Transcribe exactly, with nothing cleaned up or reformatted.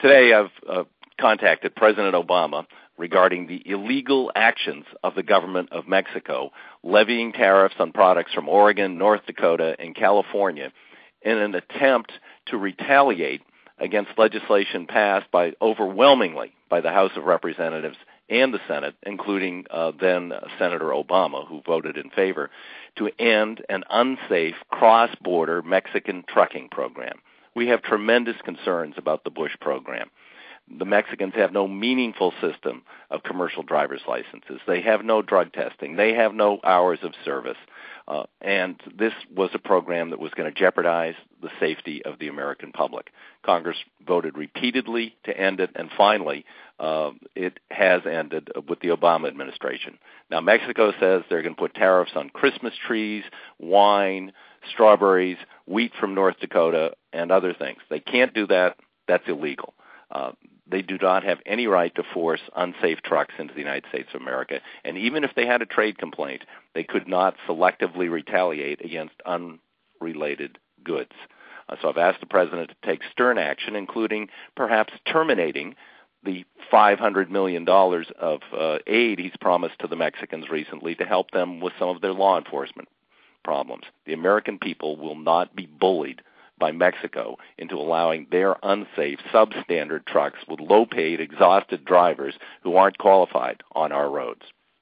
Today I've uh, contacted President Obama regarding the illegal actions of the government of Mexico, levying tariffs on products from Oregon, North Dakota, and California in an attempt to retaliate against legislation passed by overwhelmingly by the House of Representatives and the Senate, including uh, then Senator Obama, who voted in favor, to end an unsafe cross-border Mexican trucking program. We have tremendous concerns about the Bush program. The Mexicans have no meaningful system of commercial driver's licenses. They have no drug testing. They have no hours of service. Uh, and this was a program that was going to jeopardize the safety of the American public. Congress voted repeatedly to end it, and finally uh, it has ended with the Obama administration. Now, Mexico says they're going to put tariffs on Christmas trees, wine, strawberries, wheat from North Dakota, and other things. They can't do that. That's illegal. Uh, they do not have any right to force unsafe trucks into the United States of America. And even if they had a trade complaint, they could not selectively retaliate against unrelated goods. Uh, so I've asked the president to take stern action, including perhaps terminating the five hundred million dollars of uh, aid he's promised to the Mexicans recently to help them with some of their law enforcement problems. The American people will not be bullied by Mexico into allowing their unsafe, substandard trucks with low-paid, exhausted drivers who aren't qualified on our roads.